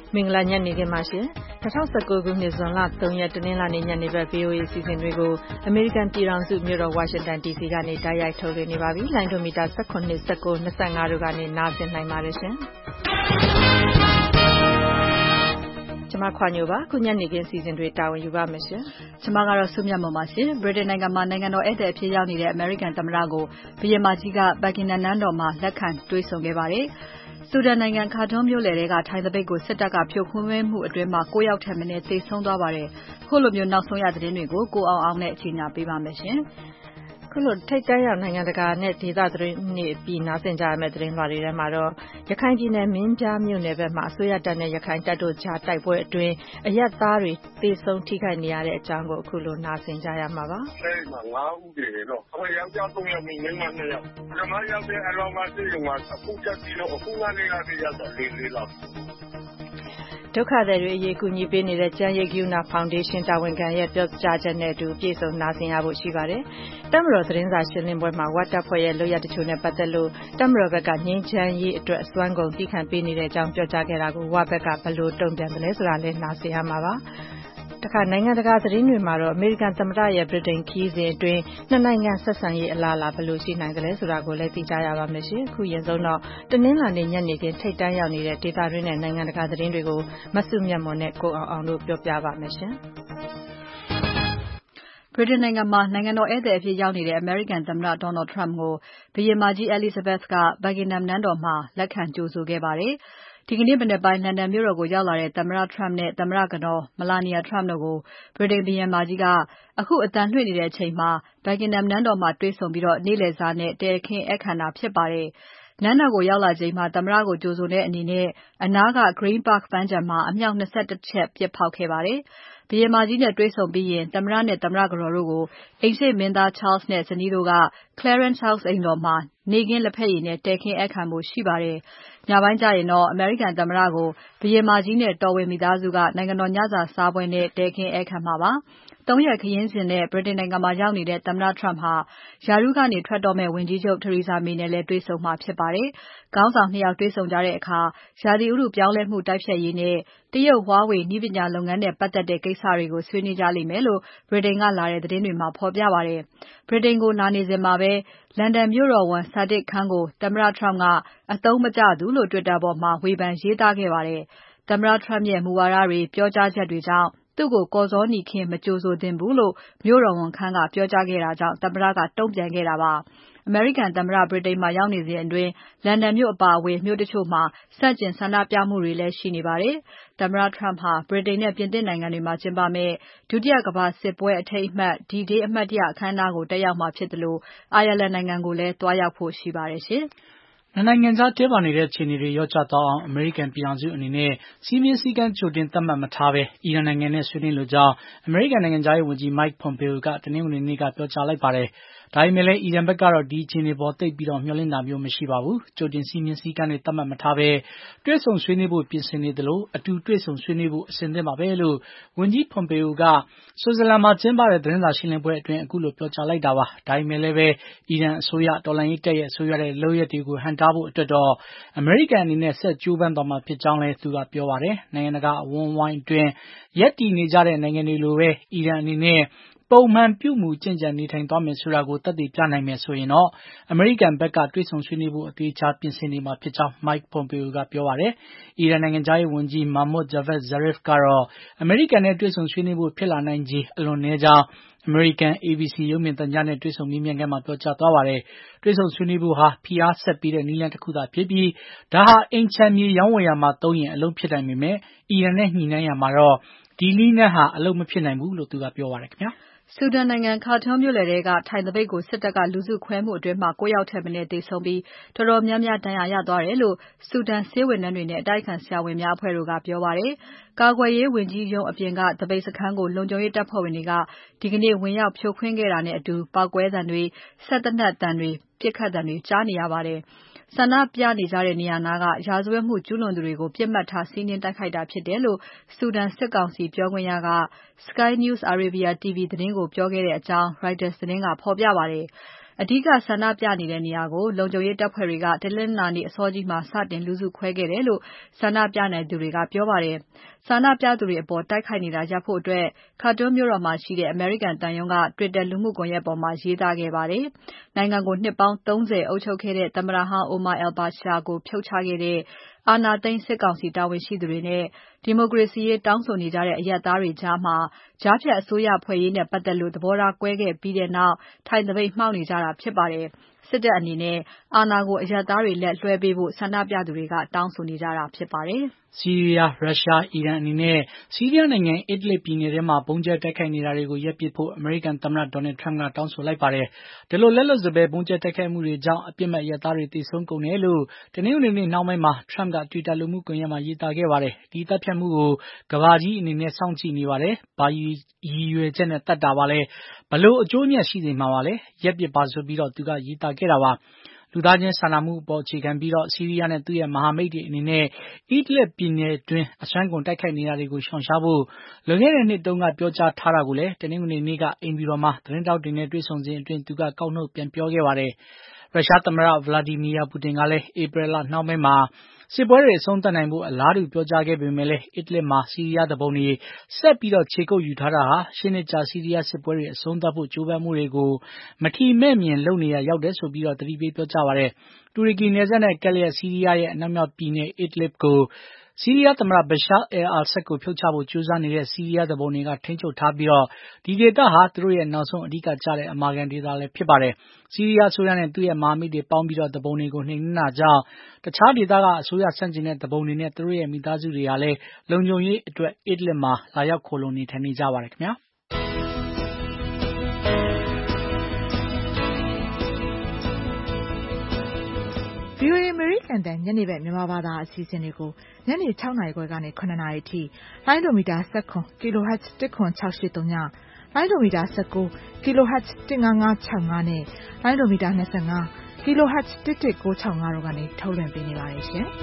မင်္ဂလာညနေခင်းပါရှင်2019ခုနှစ်ဇွန်လ3ရက်တနင်္လာနေ့ညနေဘက် VOA အစီအစဉ်တွေကိုအမေရိကန်ပြည်ထောင်စုမြို့တော်ဝါရှင်တန် DC ကနေတိုက်ရိုက်ထုတ်လွှင့်နေပါပြီလိုင်းဒိုမီတာ18 19 25တို့ကနေနားဆင်နိုင်ပါတယ်ရှင်ကျွန်မခွာညိုပါခုညနေခင်းစီစဉ်တွေတာဝန်ယူပါမယ်ရှင်ကျွန်မကတော့စုမြတ်မွန်ပါရှင်ဗြိတိန်နိုင်ငံမှာနိုင်ငံတော်ဧည့်သည်အဖြစ်ရောက်နေတဲ့အမေရိကန်သမ္မတကိုဘုရင်မကြီးကဘက်ဂင်နမ်နန်းတော်မှာလက်ခံတွေ့ဆုံခဲ့ပါတယ်ဆူဒန်နိုင်ငံခါတွန်မြို့လယ်ကထိုင်သပိတ်ကိုစစ်တပ်ကဖြိုခွင်းမှုအတွင်းမှာ9ယောက်ထက်မနည်းသေဆုံးသွားပါတယ်ခုလိုမျိုးနောက်ဆုံးရသတင်းတွေကိုကိုအောင်အောင်နဲ့အချိန်ညာပေးပါမယ်ရှင်ခုလိုထိတ်တန့်ရောက်နိုင်ငံတကာနဲ့ဒေသသတင်းတွေပြီးနားဆင်ကြရမယ့်သတင်းလွှာတွေထဲမှာတော့ရခိုင်ပြည်နယ်မင်းပြားမြို့နယ်ဘက်မှာအစိုးရတပ်နဲ့ရခိုင်တပ်တို့ကြားတိုက်ပွဲအတွင်းအရက်သားတွေသေဆုံးထိခိုက်နေရတဲ့အကြောင်းကိုအခုလိုနားဆင်ကြရမှာပါ။အဲဒီမှာ9ဦးတည်တယ်တော့။ယောက်ျား3ယောက်မိန်းမ2ယောက်။ပထမရောက်တဲ့အလောင်းကသိရုံကအခုချက်ပြီးတော့အခုကနေရောက်တဲ့ရောက်တော့4လောက်။ဒုက္ခသည်တွေအရေးကူညီပေးနေတဲ့ကျန်းရိပ်ကရုဏာဖောင်ဒေးရှင်းတာဝန်ခံရဲ့ပြောကြားချက်နဲ့အတူပြည်စုံနာဆင်ရဖို့ရှိပါတယ်။တပ်မတော်သတင်းစာရှင်းလင်းပွဲမှာဝတ်တပ်ဖွဲ့ရဲ့လုပ်ရတချို့နဲ့ပတ်သက်လို့တပ်မတော်ဘက်ကငြိမ်းချမ်းရေးအတွက်အစွမ်းကုန်သိခံပေးနေတဲ့အကြောင်းပြောကြားခဲ့တာကိုဝဘက်ကဘယ်လိုတုံ့ပြန်သလဲဆိုတာလည်းနာဆင်ရမှာပါ။တခါနိုင်ငံတကာသတင်းတွေမှာတော့အမေရိကန်သမ္မတရဲ့ဗြိတိန်ခီးစဉ်အတွင်းနှစ်နိုင်ငံဆက်ဆံရေးအလားအလာဘယ်လိုရှိနိုင်သလဲဆိုတာကိုလည်းသိကြရပါမယ်ရှင်အခုရင်ဆုံးတော့တနင်္လာနေ့ညနေခင်းထိတ်တန့်ရောက်နေတဲ့ဒေသတွင်းနဲ့နိုင်ငံတကာသတင်းတွေကိုမဆုမြတ်မွန်နဲ့ကိုအောင်အောင်တို့ပြောပြပါမယ်ရှင်ဗြိတိန်နိုင်ငံမှာနိုင်ငံတော်ဧည့်သည်အဖြစ်ရောက်နေတဲ့အမေရိကန်သမ္မတ Donald Trump ကိုဘုရင်မကြီး Elizabeth က Buckingham နန်းတော်မှာလက်ခံကြိုဆိုခဲ့ပါတယ်။ဒီကနေ့မနက်ပိုင်းလန်ဒန်မြို့တော်ကိုရောက်လာတဲ့သမ္မတ Trump နဲ့သမ္မတကတော် Melania Trump တို့ကိုဗြိတိန်ဘုရင်မကြီးကအခုအသံလွှင့်နေတဲ့အချိန်မှာ Buckingham နန်းတော်မှာတွေ့ဆုံပြီးနေ့လည်စာနဲ့တည်ခင်းဧည့်ခံတာဖြစ်ပါတယ်။နန်းတော်ကိုရောက်လာချိန်မှာသမ္မတကိုကြိုဆိုတဲ့အနေနဲ့အနားက Green Park ပန်းခြံမှာအမြောက်21ချက်ပစ်ဖောက်ခဲ့ပါတယ်။ဘုရင်မကြီးနဲ့တွေ့ဆုံပြီးရင်သမ္မတနဲ့သမ္မတကတော်တို့ကိုအိမ်ရှေ့မင်းသား Charles နဲ့ဇနီးတို့က Clarence House အိမ်တော်မှာနေ့ခင်းလက်ဖက်ရည်နဲ့တည်ခင်းဧည့်ခံဖို့ရှိပါတယ်။ညပိုင်းကျရင်တော့အမေရိကန်သမ္မတကိုဘုရင်မကြီးနဲ့တော်ဝင်မိသားစုကနိုင်ငံတော်ညစာစားပွဲနဲ့တည်ခင်းဧည့်ခံမှာပါ။3ရက်ခရီးစဉ်နဲ့ဗြိတိန်နိုင်ငံမှာရောက်နေတဲ့သမ္မတ Trump ဟာယာရုကနေထွက်တော့မဲ့ဝန်ကြီးချုပ် Theresa May နဲ့လည်းတွေ့ဆုံမှာဖြစ်ပါတယ်။ခေါင်းဆောင်2ယောက်တွေ့ဆုံကြတဲ့အခါရာသီဥတုပြောင်းလဲမှုတိုက်ဖျက်ရေးနဲ့တရုတ် Huawei နည်းပညာလုပ်ငန်းနဲ့ပတ်သက်တဲ့ကိစ္စတွေကိုဆွေးနွေးကြလိမ့်မယ်လို့ဗြိတိန်ကလာတဲ့သတင်းတွေမှာဖော်ပြပါတယ်။ဗြိတိန်ကိုလာနေစဉ်မှာပဲလန်ဒန်မြို့တော်ဝန် Sadiq Khan ကိုသမ္မတ Trump ကအသုံးမကျသူလို့ Twitter ပေါ်မှာဝေဖန်ရေးသားခဲ့ပါတယ်။သမ္မတ Trump ရဲ့မူဝါဒတွေပြောကြားချက်တွေကြောင့်သူ့ကိုကော်ဇောနီခင်းမကြိုဆိုသင့်ဘူးလို့မြို့တော်ဝန် Khan ကပြောကြားခဲ့တာကြောင့်သမ္မတကတုံ့ပြန်ခဲ့တာပါ။အမေရိကန်သမ္မတဗြိတိန်မှာရောက်နေစဉ်အတွင်းလန်ဒန်မြို့အပါအဝင်မြို့တချို့မှာဆန့်ကျင်ဆန္ဒပြမှုတွေလည်းရှိနေပါတယ်။သမ္မတ Trump ဟာဗြိတိန်နဲ့ပြင်သစ်နိုင်ငံတွေမှာကျင်းပမယ့်ဒုတိယကမ္ဘာစစ်ပွဲအထိမ်းအမှတ် D-Day အမှတ်တရအခမ်းအနားကိုတက်ရောက်မှာဖြစ်တယ်လို့အိုင်ယာလန်နိုင်ငံကိုလည်းသွားရောက်ဖို့ရှိပါတယ်ရှင်။နိုင်ငံခြားတင်းမာနေတဲ့အခြေအနေတွေရော့ကျသွားအောင်အမေရိကန်ပြည်ထောင်စုအနေနဲ့စီးမြင့်စည်းကမ်းကြိုတင်သတ်မှတ်မထားဘဲအီရန်နိုင်ငံနဲ့ဆွေးနွေးလိုကြောင်းအမေရိကန်နိုင်ငံခြားရေးဝန်ကြီး Mike Pompeo ကတနင်္ဂနွေနေ့ကပြောကြားလိုက်ပါတယ်။ဒါပေမဲ့လည်းအီရန်ဘက်ကတော့ဒီအခြေအနေပေါ်သိပ်ပြီးမျှော်လင့်တာမျိုးမရှိပါဘူး။ကြိုတင်စီးမြင့်စည်းကမ်းတွေသတ်မှတ်မထားဘဲတွေ့ဆုံဆွေးနွေးဖို့ပြင်ဆင်နေသလိုအတူတွေ့ဆုံဆွေးနွေးဖို့အဆင်သင့်ပါပဲလို့ဝန်ကြီး Pompeo ကဆွစ်ဇာလန်မှာကျင်းပတဲ့သတင်းစာရှင်းလင်းပွဲအတွင်းအခုလိုပြောကြားလိုက်တာပါ။ဒါပေမဲ့လည်းပဲအီရန်အစိုးရတော်လှန်ရေးတပ်ရဲ့ဆိုရတဲ့လုပ်ရက်တွေကိုဟန့်တားဖို့အတွက်တော့အမေရိကန်အနေနဲ့ဆက်ကြိုးပမ်းသွားမှာဖြစ်ကြောင်းလည်းသူကပြောပါတယ်။နိုင်ငံတကာအဝန်းအဝိုင်းအတွင်းရပ်တည်နေကြတဲ့နိုင်ငံတွေလိုပဲအီရန်အနေနဲ့ပုံမှန်ပြုမှုကျင့်ကြံနေထိုင်သွားမယ်ဆိုတာကိုသက်သေပြနိုင်မယ်ဆိုရင်တော့အမေရိကန်ဘက်ကတွေ့ဆုံဆွေးနွေးဖို့အသေးချာပြင်ဆင်နေမှာဖြစ်ကြောင်း Mike Pompeo ကပြောပါတယ်။အီရန်နိုင်ငံခြားရေးဝန်ကြီး Mohammad Javad Zarif ကတော့အမေရိကန်နဲ့တွေ့ဆုံဆွေးနွေးဖို့ဖြစ်လာနိုင်ခြေအလွန်နည်းကြောင်းအမေရိကန် ABC ရုပ်မြင်သံကြားနဲ့တွေ့ဆုံမေးမြန်းခန်းမှာပြောကြားသွားပါတယ်။တွေ့ဆုံဆွေးနွေးဖို့ဟာဖိအားဆက်ပေးတဲ့နည်းလမ်းတစ်ခုသာဖြစ်ပြီးဒါဟာအိမ်ချမ်းမြေရောင်းဝယ်ရာမှာသုံးရင်အလုပ်ဖြစ်နိုင်ပေမဲ့အီရန်နဲ့ညှိနှိုင်းရာမှာတော့ဒီနည်းလမ်းဟာအလုပ်မဖြစ်နိုင်ဘူးလို့သူကပြောပါတယ်ခင်ဗျာ။ဆူဒန်နိုင်ငံခါတွန်မြို့လယ်ကထိုင်သပိတ်ကိုစစ်တပ်ကလူစုခွဲမှုအတွင်း9ယောက်ထက်မနည်းသေဆုံးပြီးတော်တော်များများဒဏ်ရာရသွားတယ်လို့ဆူဒန်ဆေးဝန်ထမ်းတွေနဲ့အတိုက်အခံဆရာဝန်များအဖွဲ့တို့ကပြောပါတယ်။ကာကွယ်ရေးဝန်ကြီးရုံးအပြင်ကသပိတ်စခန်းကိုလုံခြုံရေးတပ်ဖွဲ့ဝင်တွေကဒီကနေ့ဝင်ရောက်ဖြိုခွင်းခဲ့တာနဲ့အတူပေါက်ကွဲသံတွေစက်သေနတ်သံတွေပစ်ခတ်သံတွေကြားနေရပါတယ်။ဆန္ဒပြနေကြတဲ့နေရာနာကရာဇဝတ်မှုကျူးလွန်သူတွေကိုပြစ်မှတ်ထားစီးနင်းတိုက်ခိုက်တာဖြစ်တယ်လို့ဆူဒန်စစ်ကောင်စီပြောခွင့်ရက Sky News Arabia TV သတင်းကိုပြောခဲ့တဲ့အကြောင်း Reuters သတင်းကဖော်ပြပါတယ်။အဓိကဆန္ဒပြနေတဲ့နေရာကိုလုံခြုံရေးတပ်ဖွဲ့တွေကတနင်္လာနေ့အစောကြီးမှာစတင်လူစုခွဲခဲ့တယ်လို့ဆန္ဒပြနေသူတွေကပြောပါတယ်။ဆန္ဒပြသူတွေအပေါ်တိုက်ခိုက်နေတာရပ်ဖို့အတွက် Khartoum မြို့တော်မှာရှိတဲ့ အမေရိကန်သံရုံးက Twitter လူမှုကွန်ရက်ပေါ်မှာရေးသားခဲ့ပါတယ်။နိုင်ငံကိုနှစ်ပေါင်း 30 အုပ်ချုပ်ခဲ့တဲ့သမ္မတဟောင်း Omar al-Bashir ကိုဖြုတ်ချခဲ့တဲ့အာဏာသိမ်းစစ်ကောင်စီတာဝန်ရှိသူတွေနဲ့ဒီမိုကရေစီရေးတောင်းဆိုနေကြတဲ့အရပ်သားတွေကြားဖြတ်အစိုးရဖွဲ့ရေးနဲ့ပတ်သက်လို့သဘောထားကွဲခဲ့ပြီးနောက်ထိုင်သပိတ်မှောက်နေကြတာဖြစ်ပါတယ်။စစ်တပ်အနေနဲ့အာဏာကိုအရပ်သားတွေလက်လွှဲပေးဖို့ဆန္ဒပြသူတွေကတောင်းဆိုနေကြတာဖြစ်ပါတယ်။ဆီးရီးယား၊ရုရှား၊အီရန်အနေနဲ့ဆီးရီးယားနိုင်ငံ Idlib ပြည်နယ်ထဲမှာဗုံးကြဲတိုက်ခိုက်နေတာတွေကိုရပ်ပစ်ဖို့အမေရိကန်သမ္မတ Donald Trump ကတောင်းဆိုလိုက်ပါတယ်။ဒီလိုလက်လွတ်စပယ်ဗုံးကြဲတိုက်ခိုက်မှုတွေကြောင့်အပြစ်မဲ့အရပ်သားတွေသေဆုံးကုန်တယ်လို့တနင်္ဂနွေနေ့နှောင်းပိုင်းမှာ Trump က Twitter လူမှုကွန်ရက်မှာရေးသားခဲ့ပါတယ်။ဒီသတ်ဖြတ်မှုကိုကမ္ဘာကြီးအနေနဲ့စောင့်ကြည့်နေပါတယ်။ဘာရည်ရွယ်ချက်နဲ့သတ်တာပါလဲ။ဘယ်လိုအကျိုးအမြတ်ရှိစေမှာပါလဲ။ရပ်ပစ်ပါဆိုပြီးသူကရေးသားခဲ့တာပါ။လူသားချင်းစာနာမှုအပေါ်အခြေခံပြီးဆီးရီးယားနဲ့သူ့ရဲ့မဟာမိတ်တွေအနေနဲ့ Idlib ပြည်နယ်တွင်းအစွမ်းကုန်တိုက်ခိုက်နေတာတွေကိုရှောင်ရှားဖို့လွန်ခဲ့တဲ့နှစ်တုန်းကပြောကြားထားတာကိုလည်းတနင်္ဂနွေနေ့ကအိမ်ဖြူတော်မှာသတင်းထောက်တွေနဲ့တွေ့ဆုံစဉ်အတွင်းသူကကောက်နှုတ်ပြန်ပြောခဲ့ပါတယ်။ရုရှားသမ္မတ Vladimir Putin ကလည်းဧပြီလနှောင်းပိုင်းမှာစစ်ပွဲတွေအဆုံးသတ်နိုင်ဖို့အလားတူပြောကြားခဲ့ပေမဲ့လည်း Idlib မှာဆီးရီးယားသူပုန်တွေဆက်ပြီးခြေကုပ်ယူထားတာဟာရှစ်နှစ်ကြာဆီးရီးယားစစ်ပွဲတွေအဆုံးသတ်ဖို့ကြိုးပမ်းမှုတွေကိုမထီမဲ့မြင်လုပ်နေရာရောက်တယ်ဆိုပြီးသတိပေးပြောကြားပါတယ်။တူရကီနယ်စပ်နဲ့ကပ်လျက်ဆီးရီးယားရဲ့အနောက်မြောက်ပြည်နယ် Idlib ကိုဆီးရီးယားသမ္မတ Bashar al-Assad ကိုဖြုတ်ချဖို့ကြိုးစားနေတဲ့ဆီးရီးယားသူပုန်တွေကထိန်းချုပ်ထားပြီးဒီဒေသဟာသူတို့ရဲ့နောက်ဆုံးအဓိကကျတဲ့အမာခံဒေသလည်းဖြစ်ပါတယ်။ဆီးရီးယားအစိုးရနဲ့သူ့ရဲ့မဟာမိတ်တွေပေါင်းပြီးသူပုန်တွေကိုနှိမ်နင်းတာကြောင့်တခြားဒေသကအစိုးရဆန့်ကျင်တဲ့သူပုန်တွေနဲ့သူတို့ရဲ့မိသားစုတွေဟာလည်းလုံခြုံရေးအတွက် Idlib မှာလာရောက်ခိုလှုံနေထိုင်နေကြပါတယ်ခင်ဗျာ။ VOA အမေရိကန်တန်ညနေဘက်မြန်မာဘာသာအစီအစဉ်တွေကိုညနေ 6 နာရီခွဲကနေ 9 နာရီအထိလိုင်းဒိုမီတာ19 kHz 10683ညလိုင်းဒိုမီတာ19 kHz 15565နဲ့လိုင်းဒိုမီတာ25 kHz 11965တို့ကနေထုတ်လွှင့်ပေးနေပါတယ်ရှင်။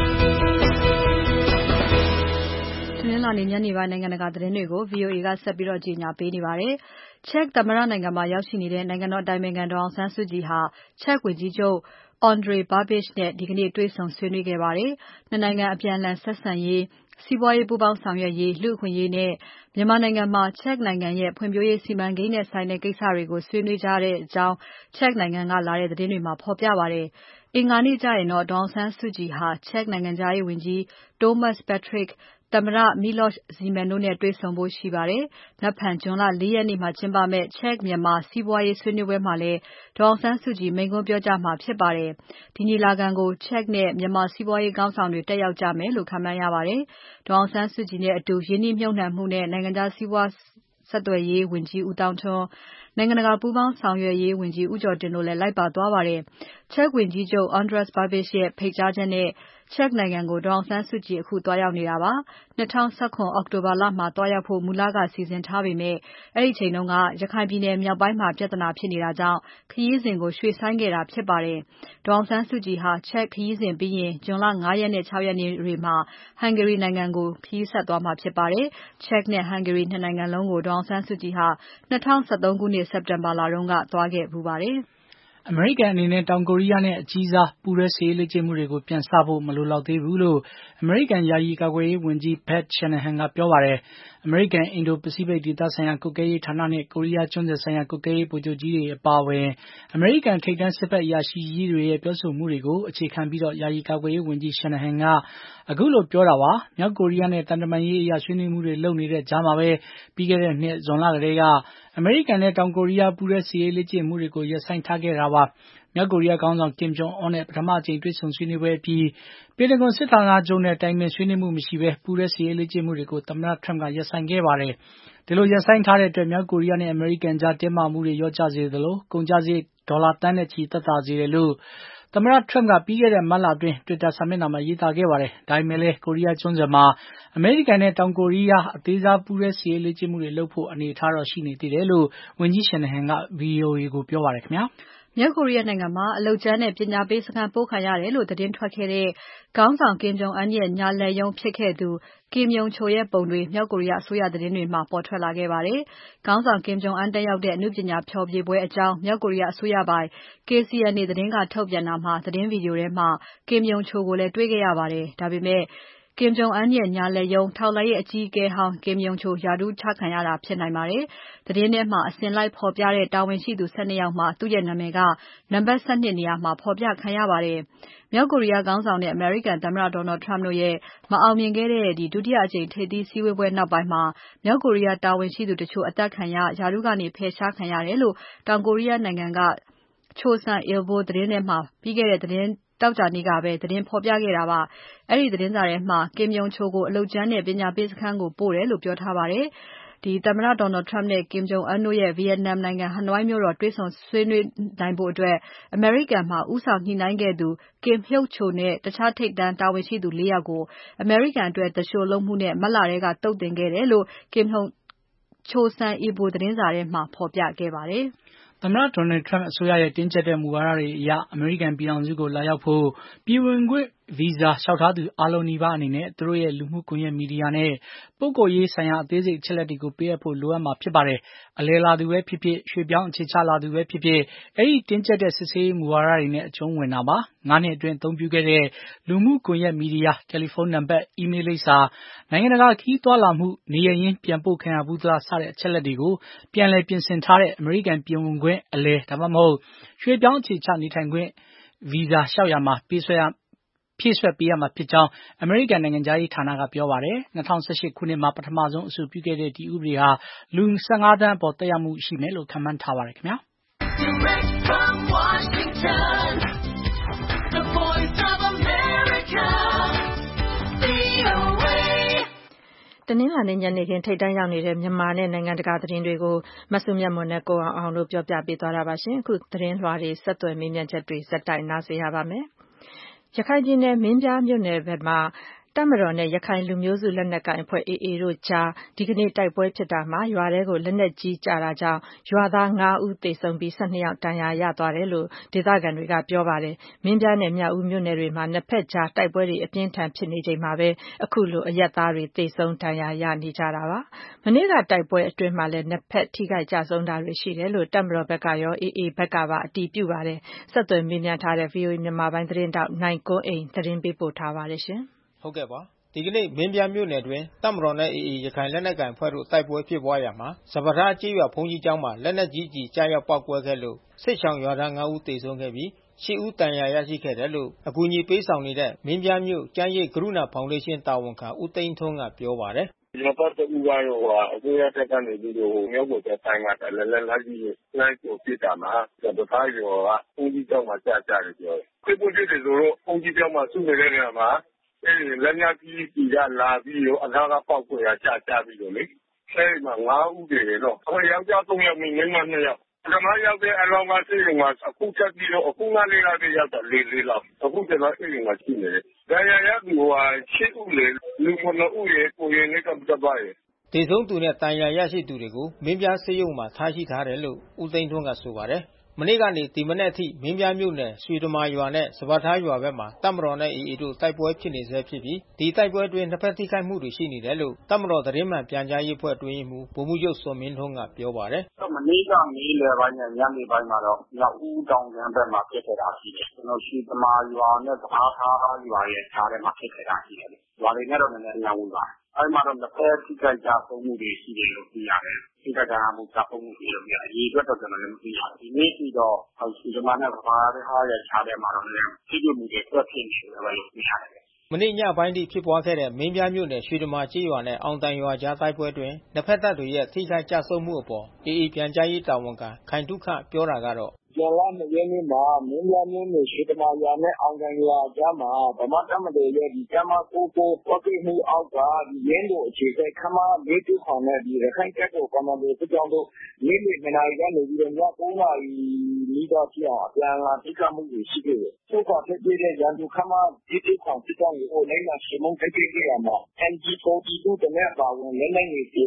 တနင်္လာနေ့ညနေပိုင်းနိုင်ငံတကာသတင်းတွေကို VOA ကဆက်ပြီးကြေညာပေးနေပါတယ်။ ချက်သမ္မတနိုင်ငံမှာရောက်ရှိနေတဲ့နိုင်ငံတော်အတိုင်ပင်ခံဒေါ်အောင်ဆန်းစုကြည်ဟာချက်ဝန်ကြီးချုပ်Andrej Babis နဲ့ဒီကနေ့တွေ့ဆုံဆွေးနွေးခဲ့ပါတယ်။နှစ်နိုင်ငံအပြန်အလှန်ဆက်ဆံရေး၊စီးပွားရေးပူးပေါင်းဆောင်ရွက်ရေး၊လူ့အခွင့်အရေးနဲ့မြန်မာနိုင်ငံမှာချက်နိုင်ငံရဲ့ဖွံ့ဖြိုးရေးစီမံကိန်းနဲ့ဆိုင်တဲ့ကိစ္စတွေကိုဆွေးနွေးကြတဲ့အကြောင်းချက်နိုင်ငံကလာတဲ့သတင်းတွေမှာဖော်ပြပါတယ်။အင်္ဂါနေ့ကျရင်ဒေါ်အောင်ဆန်းစုကြည်ဟာချက်နိုင်ငံခြားရေးဝန်ကြီး Tomas Petric ၊သမ္မတ Milos Zeman တို့နဲ့တွေ့ဆုံဖို့ရှိပါတယ်။နက်ဖြန်ဇွန်လ 4 ရက်နေ့မှာကျင်းပမယ့်ချက်မြန်မာစီးပွားရေးဆွေးနွေးပွဲမှာလည်းဒေါ်အောင်ဆန်းစုကြည်မိန့်ခွန်းပြောကြားမှာဖြစ်ပါတယ်။ဒီညီလာခံကိုချက်နဲ့မြန်မာစီးပွားရေးခေါင်းဆောင်တွေတက်ရောက်ကြမယ်လို့ခန့်မှန်းရပါတယ်။ဒေါ်အောင်ဆန်းစုကြည်နဲ့အတူရင်းနှီးမြှုပ်နှံမှုနဲ့နိုင်ငံခြားစီးပွားဆက်သွယ်ရေးဝန်ကြီးဦးသောင်းထွန်း၊နိုင်ငံတကာပူးပေါင်းဆောင်ရွက်ရေးဝန်ကြီးဦးကျော်တင်တို့လည်းလိုက်ပါသွားပါတယ်။ချက်ဝန်ကြီးချုပ် Andrej Babis ရဲ့ဖိတ်ကြားချက်နဲ့ချက်နိုင်ငံကိုဒေါ်အောင်ဆန်းစုကြည်အခုသွားရောက်နေတာပါ။2019အောက်တိုဘာလမှာသွားရောက်ဖို့မူလကစီစဉ်ထားပေမဲ့အဲဒီအချိန်တုန်းကရခိုင်ပြည်နယ်မြောက်ပိုင်းမှာပြဿနာဖြစ်နေတာကြောင့်ခရီးစဉ်ကိုရွှေ့ဆိုင်းခဲ့တာဖြစ်ပါတယ်။ဒေါ်အောင်ဆန်းစုကြည်ဟာချက်ခရီးစဉ်ပြီးရင်ဇွန်လ 5 ရက်နဲ့ 6 ရက်နေ့တွေမှာဟန်ဂေရီနိုင်ငံကိုခရီးဆက်သွားမှာဖြစ်ပါတယ်။ချက်နဲ့ဟန်ဂေရီနှစ်နိုင်ငံလုံးကိုဒေါ်အောင်ဆန်းစုကြည်ဟာ2013ခုနှစ်စက်တင်ဘာလတုန်းကသွားခဲ့ဖူးပါတယ်။အမေရိကန်အနေနဲ့တောင်ကိုရီးယားနဲ့အကြီးစားပူးတွဲစစ်ရေးလေ့ကျင့်မှုတွေကိုပြန်စဖို့မလိုလောက်သေးဘူးလို့အမေရိကန်ယာယီကာကွယ်ရေးဝန်ကြီး Pat Shanahan ကပြောပါတယ်။အမေရိကန်အင်ဒိုပစိဖိတ်ဒေသဆိုင်ရာကွပ်ကဲရေးဌာနနဲ့ကိုရီးယားကျွန်းဆွယ်ဆိုင်ရာကွပ်ကဲရေးဗိုလ်ချုပ်ကြီးတွေအပါအဝင်အမေရိကန်ထိပ်တန်းစစ်ဘက်အရာရှိကြီးတွေရဲ့ပြောဆိုမှုတွေကိုအခြေခံပြီးယာယီကာကွယ်ရေးဝန်ကြီး Shanahan ကအခုလိုပြောတာပါ။မြောက်ကိုရီးယားနဲ့သံတမန်ရေးအရဆွေးနွေးမှုတွေလုပ်နေတဲ့ကြားမှာပဲပြီးခဲ့တဲ့နှစ်ဇွန်လကတည်းကအမေရိကန်နဲ့တောင်ကိုရီးယားပူးတွဲစစ်ရေးလေ့ကျင့်မှုတွေကိုရပ်ဆိုင်းထားခဲ့တာပါ။မြောက်ကိုရီးယားခေါင်းဆောင် Kim Jong Un နဲ့ပထမအကြိမ်တွေ့ဆုံဆွေးနွေးပွဲအပြီးပင်တဂွန်စစ်ဌာနချုပ်နဲ့တိုင်ပင်ဆွေးနွေးမှုမရှိဘဲပူးတွဲစစ်ရေးလေ့ကျင့်မှုတွေကိုသမ္မတ Trump ကရပ်ဆိုင်းခဲ့ပါတယ်။ဒီလိုရပ်ဆိုင်းထားတဲ့အတွက်မြောက်ကိုရီးယားနဲ့အမေရိကန်ကြားတင်းမာမှုတွေလျော့ကျစေသလိုကုန်ကျစရိတ်ဒေါ်လာသန်းနဲ့ချီသက်သာစေတယ်လို့သမ္မတ Trump ကပြီးခဲ့တဲ့မတ်လအတွင်း Twitter စာမျက်နှာမှာရေးသားခဲ့ပါတယ်။ဒါပေမဲ့လည်းကိုရီးယားကျွန်းဆွယ်မှာအမေရိကန်နဲ့တောင်ကိုရီးယားအသေးစားပူးတွဲစစ်ရေးလေ့ကျင့်မှုတွေလုပ်ဖို့အနေအထားတော့ရှိနေသေးတယ်လို့ဝန်ကြီး Shanahan က VOA ကိုပြောပါတယ်ခင်ဗျာ။မြောက်ကိုရီးယားနိုင်ငံမှာအလုပ်ကြမ်းနဲ့ပညာပေးစခန်းပို့ခံရတယ်လို့သတင်းထွက်ခဲ့တဲ့ခေါင်းဆောင် Kim Jong Un ရဲ့ညာလက်ရုံးဖြစ်ခဲ့သူ Kim Yong Chol ရဲ့ပုံတွေမြောက်ကိုရီးယားအစိုးရသတင်းတွေမှာပေါ်ထွက်လာခဲ့ပါတယ်။ခေါင်းဆောင် Kim Jong Un တက်ရောက်တဲ့အနုပညာဖျော်ဖြေပွဲအကြောင်းမြောက်ကိုရီးယားအစိုးရပိုင် KCNA သတင်းကထုတ်ပြန်တာမှာသတင်းဗီဒီယိုထဲမှာ Kim Yong Chol ကိုလည်းတွေ့ခဲ့ရပါတယ်။ဒါပေမဲ့Kim Jong Un ရဲ့ညာလက်ရုံးထောက်လှမ်းရေးအကြီးအကဲဟောင်း Kim Yong Chol ရာထူးချခံရတာဖြစ်နိုင်ပါတယ်။သတင်းထဲမှာအစဉ်လိုက်ဖော်ပြတဲ့တာဝန်ရှိသူ12ယောက်မှာသူ့ရဲ့နာမည်ကနံပါတ်12နေရာမှာဖော်ပြခံရပါတယ်။မြောက်ကိုရီးယားခေါင်းဆောင်တဲ့ အမေရိကန်သမ္မတ Donald Trump တို့ရဲ့မအောင်မြင်ခဲ့တဲ့ဒုတိယအကြိမ်ထိပ်သီးစည်းဝေးပွဲနောက်ပိုင်းမှာမြောက်ကိုရီးယားတာဝန်ရှိသူတချို့အသတ်ခံရရာထူးကနေဖယ်ရှားခံရတယ်လို့တောင်ကိုရီးယားနိုင်ငံက Chosun Ilbo သတင်းထဲမှာပြီးခဲ့တဲ့သောကြာနေ့ကပဲသတင်းဖော်ပြခဲ့တာပါ။အဲဒီသတင်းစာထဲမှာ Kim Yong Chol ကိုအလုပ်ကြမ်းနဲ့ပညာပေးစခန်းကိုပို့တယ်လို့ပြောထားပါတယ်။သမ္မတ Donald Trump နဲ့ Kim Jong Un တို့ရဲ့ Vietnam နိုင်ငံ Hanoi မြို့တော်တွေ့ဆုံဆွေးနွေးနိုင်ဖို့အမေရိကန်မှာဦးဆောင်ညှိနှိုင်းခဲ့သူ Kim Hyok Chol နဲ့တခြားထိပ်တန်းတာဝန်ရှိသူ4ယောက်ကိုအမေရိကန်အတွက်သူလျှိုလုပ်မှုနဲ့မတ်လထဲကသုတ်သင်ခဲ့တယ်လို့ Chosun Ilbo သတင်းစာထဲမှာဖော်ပြခဲ့ပါတယ်။သမ္မတ Donald Trump အစိုးရရဲ့တင်းကျပ်တဲ့မူဝါဒတွေအရအမေရိကန်ပြည်ထောင်စုကိုလာရောက်ဖို့ပြည်ဝင်ခွင့်ဗီဇာလျှောက်ထားသူအားလုံးနီးပါးအနေနဲ့သူတို့ရဲ့လူမှုကွန်ရက်မီဒီယာနဲ့ပုဂ္ဂိုလ်ရေးဆိုင်ရာအသေးစိတ်အချက်အလက်တွေကိုပေးအပ်ဖို့လိုအပ်မှာဖြစ်ပါတယ်။အလည်လာသူပဲဖြစ်ဖြစ်ရွှေ့ပြောင်းအခြေချလာသူပဲဖြစ်ဖြစ်အဲဒီတင်းကျပ်တဲ့စစ်ဆေးရေးမူဝါဒတွေနဲ့အကျုံးဝင်တာပါ။9နှစ်အတွင်းအသုံးပြုခဲ့တဲ့လူမှုကွန်ရက်မီဒီယာတယ်လီဖုန်းနံပါတ်အီးမေးလ်လိပ်စာနိုင်ငံတကာခရီးသွားလာမှုနေရပ်ရင်းပြန်ပို့ခံရဘူးသလားစတဲ့အချက်အလက်တွေကိုပြန်လည်ပြင်ဆင်ထားတဲ့အမေရိကန်ပြည်ဝင်ခွင့်အလည်ဒါမှမဟုတ်ရွှေ့ပြောင်းအခြေချနေထိုင်ခွင့်ဗီဇာလျှောက်ရမှာဖြည့်စွက်ပေးရမှာဖြစ်ကြောင်းအမေရိကန်နိုင်ငံခြားရေးဌာနကပြောပါတယ်။2018ခုနှစ်မှာပထမဆုံးအဆိုပြုခဲ့တဲ့ဒီဥပဒေဟာလူ15သန်းအပေါ်သက်ရောက်မှုရှိမယ်လို့ခန့်မှန်းထားပါတယ်ခင်ဗျာ။ Direct from Washington, the voice of America, VOA တနင်္လာနေ့ညနေခင်းထိပ်တန်းရောက်နေတဲ့မြန်မာနဲ့နိုင်ငံတကာသတင်းတွေကိုမစုမြတ်မွန်နဲ့ကိုအောင်တို့ပြောပြပေးသွားတာပါရှင်။အခုသတင်းလွှာတွေဆက်သွယ်မေးမြန်းချက်တွေဆက်တိုက်နားဆင်ရပါမယ်။ရခိုင်ပြည်နယ်မင်းပြားမြို့နယ်ဘက်မှာတပ်မတော်နဲ့ရခိုင်လူမျိုးစုလက်နက်ကိုင်အဖွဲ့ AA တို့ကြားဒီကနေ့တိုက်ပွဲဖြစ်တာမှာရွာထဲကိုလက်နက်ကြီးကျတာကြောင့်ရွာသား5ဦးသေဆုံးပြီး12ယောက်ဒဏ်ရာရသွားတယ်လို့ဒေသခံတွေကပြောပါတယ်။မင်းပြားနဲ့မြောက်ဦးမြို့နယ်တွေမှာနှစ်ဖက်ကြားတိုက်ပွဲတွေအပြင်းထန်ဖြစ်နေချိန်မှာပဲအခုလိုအရပ်သားတွေသေဆုံးဒဏ်ရာရနေကြတာပါ။မနေ့ကတိုက်ပွဲအတွင်းမှာလည်းနှစ်ဖက်ထိခိုက်ကြဆုံးတာတွေရှိတယ်လို့တပ်မတော်ဘက်ကရော AA ဘက်ကပါအတည်ပြုပါတယ်။ဆက်သွယ်မေးမြန်းထားတဲ့ VOA မြန်မာပိုင်းသတင်းတောက်နိုင်ကွန်းအိန်သတင်းပေးပို့ထားပါတယ်ရှင်။ဟုတ်ကဲ့ပါဒီကနေ့မင်းပြားမြို့နယ်တွင်တပ်မတော်နဲ့ AA ရခိုင်လက်နက်ကိုင်အဖွဲ့တို့တိုက်ပွဲဖြစ်ပွားရာမှာစပထားကြေးရွာဘုန်းကြီးကျောင်းမှာလက်နက်ကြီးကြီးကြားရောက်ပောက်ကွဲခဲ့လို့စစ်ဆောင်ရွာသား5ဦးသေဆုံးခဲ့ပြီး8ဦးဒဏ်ရာရရှိခဲ့တယ်လို့အကူအညီပေးဆောင်နေတဲ့မင်းပြားမြို့ကျန်းရိပ်ကရုဏာဖောင်ဒေးရှင်းတာဝန်ခံဦးသိန်းထွန်းကပြောပါတယ်ကျွန်တော်တို့ကအစိုးရတက်ကနေပြီးတော့မြောက်ကိုကျတိုင်းကလက်ကြီးလိုက်ကိုပြစ်တာမှာစပထားရွာကဘုန်းကြီးကျောင်းမှာကြာတယ်ပြောတယ်။ဖြစ်ဖြစ်တယ်ဆိုတော့ဘုန်းကြီးကျောင်းမှာစုနေတဲ့နေရာမှာလက်နက်ကြီးကြီးကလာပြီးတော့အနာကပေါက်ကွဲရကြာပြီးတော့လေအဲဒီမှာ5ဦးတည်တယ်တော့ယောက်ျား3ယောက်မိန်းမ2ယောက်ပထမရောက်တဲ့အလောင်းကဆေးရုံမှာအခုချက်ပြီးတော့အခုငါးလေးကတည်းရောက်တော့4လောက်အခုကျွန်တော်ဆေးရုံမှာရှိနေတယ်။ဒါရရသူဟာ8ဦးလေလူ9ဦးရဲ့ကိုရင်လေးကပြတ်သွားတယ်။ဒေဆုံးသူနဲ့တန်ရာရရှိသူတွေကိုမင်းပြားဆေးရုံမှာထားရှိထားတယ်လို့ဦးသိန်းထွန်းကဆိုပါတယ်။မနေ့ကနေဒီမနေ့အထိမင်းပြားမြို့နယ်ရွှေတမာရွာနဲ့စပထားရွာဘက်မှာတပ်မတော်နဲ့ AA တို့တိုက်ပွဲဖြစ်နေဆဲဖြစ်ပြီးဒီတိုက်ပွဲအတွင်းနှစ်ဖက်ထိခိုက်မှုတွေရှိနေတယ်လို့တပ်မတော်သတင်းမှန်ပြန်ကြားရေးအဖွဲ့အတွင်းရေးမှူးဗိုလ်မှူးချုပ်စောမင်းထွန်းကပြောပါတယ်။မနေ့ကနေ့လယ်ပိုင်းနဲ့ညနေပိုင်းမှာတော့မြောက်ဦးတောင်တန်းဘက်မှာဖြစ်ခဲ့တာရှိတယ်။ကျွန်တော်ရွှေတမာရွာနဲ့စပထားရွာရဲ့ခြားထဲမှာဖြစ်ခဲ့တာရှိတယ်။ရွာတွေနဲ့တော့နည်းနည်းညံ့ဝင်ပါတယ်။အဲဒီမှာတော့နှစ်ဖက်ထိခိုက်ကြဆုံးမှုတွေရှိတယ်လို့သိရတယ်။ထိခိုက်ကြမှုကြဆုံးမှုတွေလို့ပြအရေးအတွက်တော့ကျွန်တော်လည်းမသိရဘူး။ဒီနေ့ထိတော့ရွှေတမာနဲ့စပထားရဲ့ခြားထဲမှာတော့ထိတွေ့မှုတွေဆက်ဖြစ်နေတယ်လို့သိရတယ်။မနေ့ညပိုင်းထိဖြစ်ပွားခဲ့တဲ့မင်းပြားမြို့နယ်ရွှေတမာကျေးရွာနဲ့အောင်တိုင်ရွာကြားတိုက်ပွဲတွင်နှစ်ဖက်တပ်တွေရဲ့ထိခိုက်ကြဆုံးမှုအပေါ် AA ပြန်ကြားရေးတာဝန်ခံခိုင်သုခပြောတာကတော့ဇွန်လ2ရက်နေ့မှာမင်းပြားမြို့နယ်ရွှေတမာရွာနဲ့အောင်တိုင်ရွာကြားမှာဗမာတပ်မတော်ရဲ့ကမ်းမ99ပောက်ကွဲမှုအောက်ကရင်းတို့အခြေစိုက်ခမ4ခေါင်နဲ့ရခိုင်တပ်တော်ကွန်မန်ဒိုစစ်ကြောင်းတို့နေ့လယ်2နာရီကနေပြီးတော့ည9နာရီနီးတော့ပြောင်းအပြန်လာထိခိုက်မှုတွေရှိခဲ့တယ်။ထုတ်ခွာဖြစ်တဲ့ရန်သူခမ4ခေါင်စစ်ကြောင်းကိုလိုက်လာရှင်းမုန်းတိုက်ခိုက်ခဲ့ရမှာ MG42 တနက်ပါဝင်လက်နက်ငယ်တွေနဲ့ရ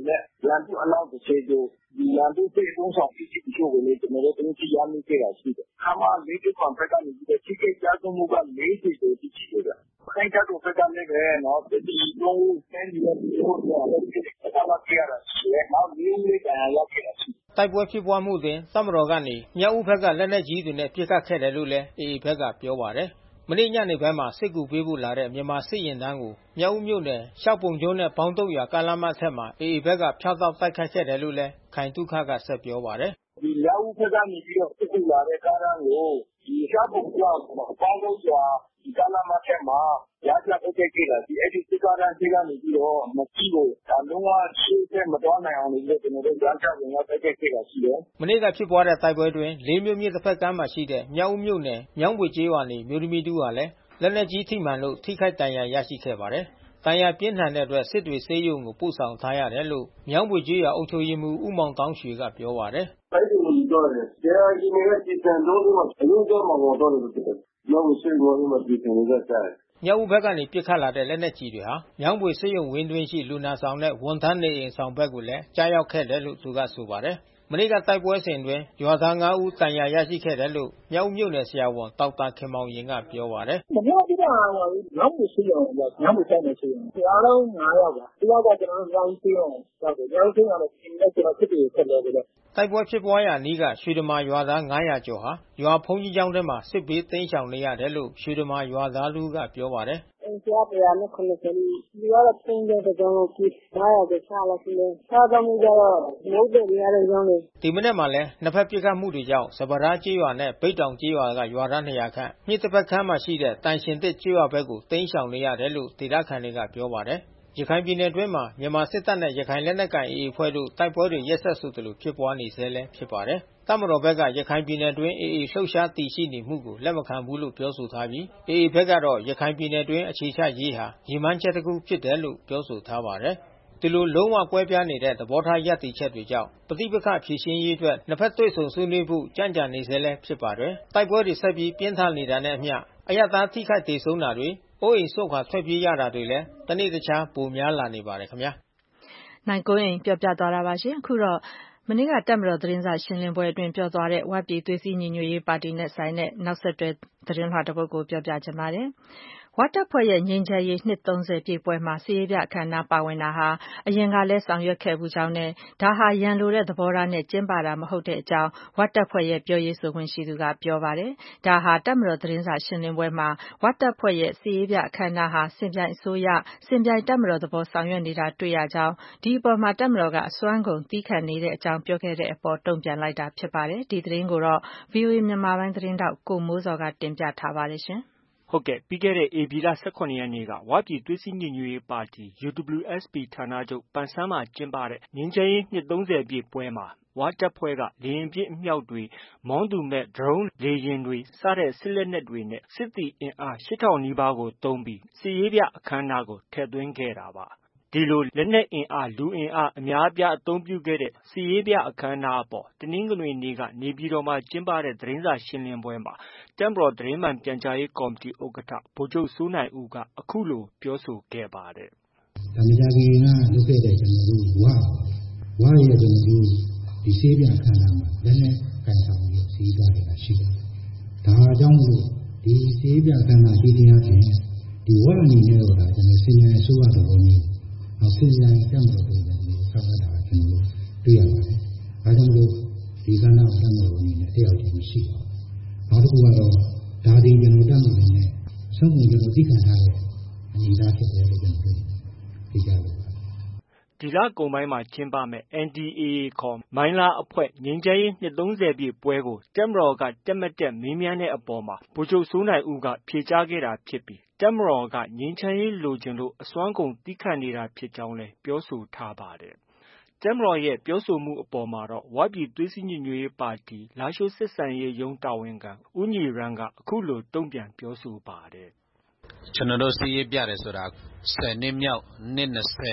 ရန်သူအလောင်းတစ်ချက်တို့ဒီရန်သူပြေးပုံဆောင်ပြီးချိုးကိုလည်းကျွန်တော်တို့တင်ပြရမိခဲ့တာရှိတယ်။ခါမှလေးတစ်ခွန်ဘက်ကနေပြီးချိကိကြားဆုံးမှုက40ကိုတိကျတယ်။ခိုင်ကြတော့ဘက်ကလည်းပဲနော်ဒီလုံးစမ်းပြီးတော့လည်းဒီကမှာပြရတာရှိတယ်။နောက်လေးလေးကရောက်ခဲ့တာရှိတယ်တိုက်ပွဲဖြစ်ပွားမှုတွင်တပ်မတော်ကနေမြောက်ဦးဘက်ကလက်နက်ကြီးတွေနဲ့ပစ်ခတ်ခဲ့တယ်လို့လည်း AA ဘက်ကပြောပါတယ်။မနေ့ညနေပိုင်းမှာစစ်ကူပေးဖို့လာတဲ့မြန်မာစစ်ရင်တန်းကိုမြောက်ဦးမြို့နယ်ရှောက်ပုံကျွန်းနဲ့ဘောင်းတုတ်ရွာကားလမ်းမထက်မှာ AA ဘက်ကဖျောက်တောက်တိုက်ခိုက်ခဲ့တယ်လို့လည်းခိုင်တုခကဆက်ပြောပါတယ်။ဒီမြောက်ဦးဘက်ကနေပြီးတော့စစ်ကူလာတဲ့ကားလမ်းကိုဒီရှောက်ပုံကျွန်းဘောင်းတုတ်ရွာဒီကားလမ်းမထက်မှာရကြတိုက်ခိုက်ခဲ့တာဒီအဲ့ဒီစစ်ကားတန်းရှိကနေပြီးတော့မကြည့်လို့ဒါလုံးဝရှေ့ဆက်မတော်နိုင်အောင်လို့ကျွန်တော်တို့ကြားချဝင်ရောက်တိုက်ခိုက်ခဲ့တာရှိတယ်။မနေ့ကဖြစ်ပွားတဲ့တိုက်ပွဲတွင်လေးမြို့မြစ်တစ်ဖက်ကမ်းမှာရှိတဲ့မြောက်ဦးမြို့နယ်မြောင်းပွေကျေးရွာနေမြို့သမီးတူဟာလည်းလက်နက်ကြီးထိမှန်လို့ထိခိုက်ဒဏ်ရာရရှိခဲ့ပါတယ်။ဒဏ်ရာပြင်းထန်တဲ့အတွက်စစ်တွေဆေးရုံကိုပို့ဆောင်ထားရတယ်လို့မြောင်းပွေကျေးရွာအုပ်ချုပ်ရေးမှူးဦးမောင်တောင်းရွှေကပြောပါတယ်။တိုက်တယ်လို့ပြောတယ်။တရားကြီးနေတဲ့ပြည်စံတော့ဒီမှာအရင်ကမှတော့တယ်လို့ပြောတယ်။မြောင်းပွေဆေးရုံကမှပြည်စံနေတဲ့ဆိုင်မြောက်ဦးဘက်ကနေပစ်ခတ်လာတဲ့လက်နက်ကြီးတွေဟာမြောင်းပွေဆေးရုံဝင်းတွင်းရှိလူနာဆောင်နဲ့ဝန်ထမ်းနေအိမ်ဆောင်ဘက်ကိုလည်းကြားရောက်ခဲ့တယ်လို့သူကဆိုပါတယ်။မနေ့ကတိုက်ပွဲစဉ်တွင်ရွာသား9ဦးတန်ရာရရှိခဲ့တယ်လို့မြောက်ဦးမြို့နယ်ဆရာဝန်ဒေါက်တာခင်မောင်ရင်ကပြောပါတယ်။မနေ့ကမြောင်းပွေဆေးရုံကမြောင်းပွေဆိုင်နေဆေးရုံအားလုံး9ယောက်ပါ။ဒီယောက်ကကျွန်တော်တို့ကျောင်းဆေးရုံရောက်တယ်။ကျောင်းဆေးရုံကလည်းဒီနေ့ကျွန်တော်ဖြစ်ပြီးဆက်လို့တယ်တိုက်ပွဲဖြစ်ပွားရာအနီးကရွှေဓမာရွာသား900ကျော်ဟာရွာဖုန်းကြီးကျောင်းထဲမှာစစ်ဘေးတိမ်းရှောင်နေရတယ်လို့ရွှေဓမာရွာသားလူကပြောပါတယ်။အင်းကြား190ဒီကတော့ဖုန်းတဲ့ကြောင်းကို900ကျော်ချလာရှိတယ်။စားတော့မှုကြတော့မဟုတ်တဲ့နေရာတွေကြောင်းလေဒီမနေ့မှလည်းနှစ်ဖက်ပစ်ခတ်မှုတွေကြောင့်စပရာကျေးရွာနဲ့ဗိတ်တောင်ကျေးရွာကရွာသား200ခန့်မြစ်တစ်ဖက်ကမ်းမှာရှိတဲ့တန်ရှင်တစ်ကျေးရွာဘက်ကိုတိမ်းရှောင်နေရတယ်လို့ဒေသခံတွေကပြောပါတယ်။ရခိုင်ပြည်နယ်အတွင်းမှာမြန်မာစစ်တပ်နဲ့ရခိုင်လက်နက်ကိုင် AA အဖွဲ့တို့တိုက်ပွဲတွေရက်ဆက်ဆိုသလိုဖြစ်ပွားနေဆဲလည်းဖြစ်ပါတယ်။တပ်မတော်ဘက်ကရခိုင်ပြည်နယ်အတွင်း AA လှုပ်ရှားတည်ရှိနေမှုကိုလက်မခံဘူးလို့ပြောဆိုထားပြီး AA ဘက်ကတော့ရခိုင်ပြည်နယ်အတွင်းအခြေချရေးဟာရည်မှန်းချက်တစ်ခုဖြစ်တယ်လို့ပြောဆိုထားပါတယ်။ဒီလိုလုံးဝကွဲပြားနေတဲ့သဘောထားရပ်တည်ချက်တွေကြောင့်ပဋိပက္ခဖြေရှင်းရေးအတွက်နှစ်ဖက်တွေ့ဆုံဆွေးနွေးဖို့ကြံ့ကြာနေဆဲလည်းဖြစ်ပါတယ်။တိုက်ပွဲတွေဆက်ပြီးပြင်းထန်နေတာနဲ့အမျှအရပ်သားထိခိုက်ဒေဆုံးတာတွေအိုးအိမ်စွန့်ခွာထွက်ပြေးရတာတွေလည်းတနေ့တခြားပိုများလာနေပါတယ်ခင်ဗျာ။နိုင်ကိုရင်ပြောပြသွားတာပါရှင်။အခုတော့မနေ့ကတပ်မတော်သတင်းစာရှင်းလင်းပွဲအတွင်းပြောသွားတဲ့ဝပြည်သွေးစည်းညီညွတ်ရေးပါတီနဲ့ဆိုင်တဲ့နောက်ဆက်တွဲသတင်းလွှာတစ်ပုဒ်ကိုပြောပြချင်ပါတယ်။ဝတပ်ဖွဲ့ရဲ့ငြိမ်းချမ်းရေးနှစ်30ပြည့်ပွဲမှာစစ်ရေးပြအခမ်းအနားပါဝင်တာဟာအရင်ကလည်းဆောင်ရွက်ခဲ့မှုကြောင့်နဲ့ဒါဟာရန်လိုတဲ့သဘောထားနဲ့ကျင်းပတာမဟုတ်တဲ့အကြောင်းဝတပ်ဖွဲ့ရဲ့ပြောရေးဆိုခွင့်ရှိသူကပြောပါတယ်။ဒါဟာတပ်မတော်သတင်းစာရှင်းလင်းပွဲမှာဝတပ်ဖွဲ့ရဲ့စစ်ရေးပြအခမ်းအနားဟာစင်ပြိုင်အစိုးရစင်ပြိုင်တပ်မတော်သဘောဆောင်ရွက်နေတာတွေ့ရကြောင်းဒီအပေါ်မှာတပ်မတော်ကအစွမ်းကုန်သီးခံနေတဲ့အကြောင်းပြောခဲ့တဲ့အပေါ်တုံ့ပြန်လိုက်တာဖြစ်ပါတယ်။ဒီသတင်းကိုတော့ VOA မြန်မာပိုင်းသတင်းတောက်ကိုမိုးစော်ကတင်ပြထားပါတယ်ရှင်။ဟုတ်ကဲ့ပြီးခဲ့တဲ့ဧပြီလ18ရက်နေ့ကဝပြည်သွေးစည်းညီညွတ်ရေးပါတီ UWSP ဌာနချုပ်ပန်ဆန်းမှာကျင်းပတဲ့ငြိမ်းချမ်းရေးနှစ်30ပြည့်ပွဲမှာဝတပ်ဖွဲ့ကလေယာဉ်ပစ်အမြောက်တွေမောင်းသူမဲ့ဒရုန်းလေယာဉ်တွေစတဲ့စစ်လက်နက်တွေနဲ့စစ်သည်အင်အား8000နီးပါးကိုသုံးပြီးစစ်ရေးပြအခမ်းအနားကိုထည့်သွင်းခဲ့တာပါဒီလိုလက်နက်အင်အားလူအင်အားအများအပြားအသုံးပြုခဲ့တဲ့စစ်ရေးပြအခမ်းအနားအပေါ်တနင်္ဂနွေနေ့ကနေပြည်တော်မှာကျင်းပတဲ့သတင်းစာရှင်းလင်းပွဲမှာတပ်မတော်သတင်းမှန်ပြန်ကြားရေးကော်မတီဥက္ကဋ္ဌဗိုလ်ချုပ်စိုးနိုင်ဦးကအခုလိုပြောဆိုခဲ့ပါတယ်။ဒါမကြခင်ကလုပ်ခဲ့တဲ့ကျွန်တော်တို့ဝရဲ့ကျွန်တော်တို့ဒီစစ်ရေးပြအခမ်းအနားမှာလက်နက်ကိုင်ဆောင်ပြီးစစ်ရေးပြနေတာရှိတယ်။ဒါကြောင့်မို့ဒီစစ်ရေးပြအခမ်းအနားပြည်တရားဖြင့်ဒီဝအနေနဲ့တော့ဒါကျွန်တော်စင်ညာအစိုးရတော်မျိုးနောက်စင်ညာတပ်မတော်တော်မျိုးဆောက်ရတာကျွန်တော်တွေ့ရပါတယ်။ဒါကြောင့်မို့ဒီကဏ္ဍတပ်မတော်အနေနဲ့တယောက်တည်းရှိပါနောက်တစ်ခုကတော့ဒါဒီကျွန်တော်တက်မှုတွေနဲ့ဆုံးဖြတ်ကျွန်တော်သိခံထားတဲ့အနေအထားဖြစ်တယ်လို့ကျွန်တော်သိကြပါတယ်ဒီလကုန်ပိုင်းမှာကျင်းပမဲ့ NDAA ခေါ်မိုင်းလားအဖွဲ့ငြိမ်းချမ်းရေးနှစ်30ပြည့်ပွဲကိုတပ်မတော်ကတက်မတက်မေးမြန်းတဲ့အပေါ်မှာဗိုလ်ချုပ်စိုးနိုင်ဦးကဖြေကြားခဲ့တာဖြစ်ပြီးတပ်မတော်ကငြိမ်းချမ်းရေးလိုချင်လို့အစွမ်းကုန်တီးခတ်နေတာဖြစ်ကြောင်းလည်းပြောဆိုထားပါတယ်တပ်မတော်ရဲ့ပြောဆိုမှုအပေါ်မှာတော့ဝပြည်သွေးစည်းညီညွတ်ရေးပါတီလားရှိုးစစ်ဆန်ရေးရုံးတာဝန်ခံဦးညီရန်ကအခုလိုတုံ့ပြန်ပြောဆိုပါတယ်ကျွန်တော်တို့စီးရေးပြတယ်ဆိုတာ10နှစ်မြောက်နှစ်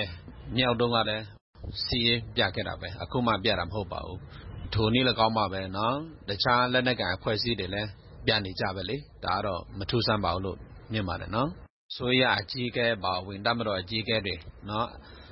20မြောက်တုန်းကလည်းစီးရေးပြခဲ့တာပဲအခုမှပြတာမဟုတ်ပါဘူးထိုနည်းလည်းကောင်းပါပဲเนาะတခြားလက်နက်ကိုင်အဖွဲ့အစည်းတွေလည်းပြနေကြပဲလေဒါကတော့မထူးဆန်းပါဘူးလို့မြင်ပါတယ်เนาะဆိုရအကြီးကဲပါဝင်တပ်မတော်အကြီးကဲတွေเนาะ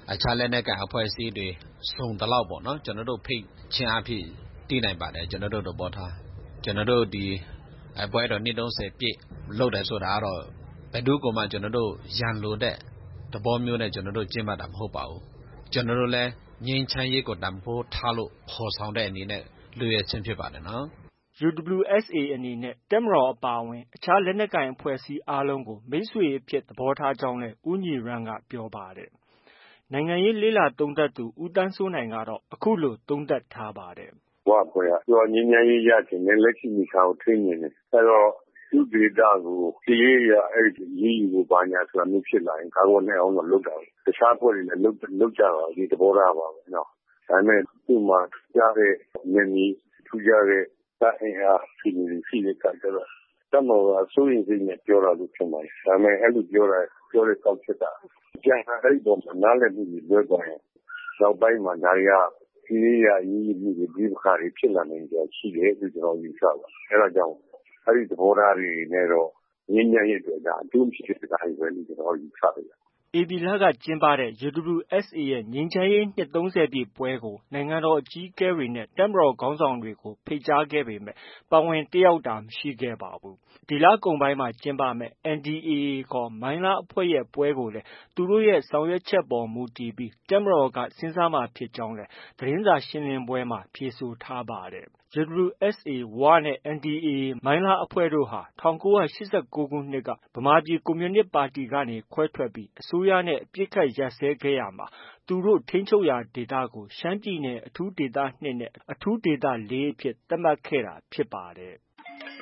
အခြားလက်နက်ကိုင်အဖွဲ့အစည်းတွေစုံတလောက်ပေါ့နော်ကျွန်တော်တို့ဖိတ်ချင်းအဖြစ်တည်နိုင်ပါတယ်ကျွန်တော်တို့သဘောထားကျွန်တော်တို့ဒီပွဲတော်နှစ်30ပြည့်လုပ်တယ်ဆိုတာကတော့ဘယ်သူကမှကျွန်တော်တို့ရန်လိုတဲ့သဘောမျိုးနဲ့ကျွန်တော်တို့ကျင်းပတာမဟုတ်ပါဘူးကျွန်တော်တို့လည်းငြိမ်းချမ်းရေးကိုတန်ဖိုးထားလို့ဖော်ဆောင်တဲ့အနေနဲ့လူရချင်းဖြစ်ပါတယ်နော် UWSA အနေနဲ့တပ်မတော်အပါအဝင်အခြားလက်နက်ကိုင်အဖွဲ့အစည်းအားလုံးကိုမိတ်ဆွေအဖြစ်သဘောထားကြောင်းလည်းဦးညီရန်ကပြောပါတယ်နိုင်ငံရေးလေ့လာသုံးသပ်သူဦးတန်းစိုးနိုင်ကတော့အခုလိုသုံးသပ်ထားပါတယ်ဝါပေါ်ရပြောငင်းငယ်ရေးရခြင်းနဲ့လက်ရှိမိသားကိုထိနေတယ်အဲတော့သူဒေတာကိုပြည်ရအဲ့ဒီရေးကိုဘာညာဆိုတာမျိုးဖြစ်လာရင်ကာကွယ်နိုင်အောင်လုပ်တာတခြားဖွဲ့တွေလည်းလုပ်ကြတာဒီသဘောထားပါပဲနော်ဒါပေမဲ့သူ့မှာကြားတဲ့နည်းနည်းထူးခြားတဲ့တိုင်းအားရှိတဲ့ကကြတော့တမောအစိုးရစိတ်နဲ့ပြောတာလို့ဖြစ်မှာဒါပေမဲ့အဲ့လိုပြောတဲ့ကောက်ချက်တာကျန်တဲ့ပေါ်မှာနားလည်မှုတွေလွဲသွားရင်နောက်ပိုင်းမှာဒါရီကပြည်ရရေးမှုတွေဒီခါတွေဖြစ်လာနိုင်ကြရှိတယ်လို့ကျွန်တော်ယူဆပါအဲ့ဒါကြောင့်အဲ့ဒီသဘောထားတွေနဲ့တော့ငင်းညံ့ရဲ့အတွက်ဒါအထူးဖြစ်တဲ့တိုင်းပဲလို့ကျွန်တော်ယူဆပါတယ် AB လကကျင်းပတဲ့ UWSA ရဲ့ငြိမ်းချမ်းရေးနှစ်30ပြည့်ပွဲကိုနိုင်ငံတော်အကြီးအကဲတွေနဲ့တပ်မတော်ခေါင်းဆောင်တွေကိုဖိတ်ကြားခဲ့ပေမဲ့ပါဝင်တက်ရောက်တာမရှိခဲ့ပါဘူး။ဒီလကုန်ပိုင်းမှာကျင်းပမဲ့ NDAA ခေါ်မိုင်းလားအဖွဲ့ရဲ့ပွဲကိုလည်းသူတို့ရဲ့ဆောင်ရွက်ချက်ပေါ်မူတည်ပြီးတပ်မတော်ကစဉ်းစားမှာဖြစ်ကြောင်းလည်းသတင်းစာရှင်းလင်းပွဲမှာဖြေဆိုထားပါတယ်။ UWSA ဝနဲ့ NDAA မိုင်းလားအဖွဲ့တို့ဟာ1989ခုနှစ်ကဗမာပြည်ကွန်မြူနစ်ပါတီကနေခွဲထွက်ပြီးအစိုးရနဲ့အပစ်အခတ်ရပ်စဲခဲ့ရာမှာသူတို့ထိန်းချုပ်ရာဒေသကိုရှမ်းပြည်နယ်အထူးဒေသ2နဲ့အထူးဒေသ4အဖြစ်သတ်မှတ်ခဲ့တာဖြစ်ပါတယ်။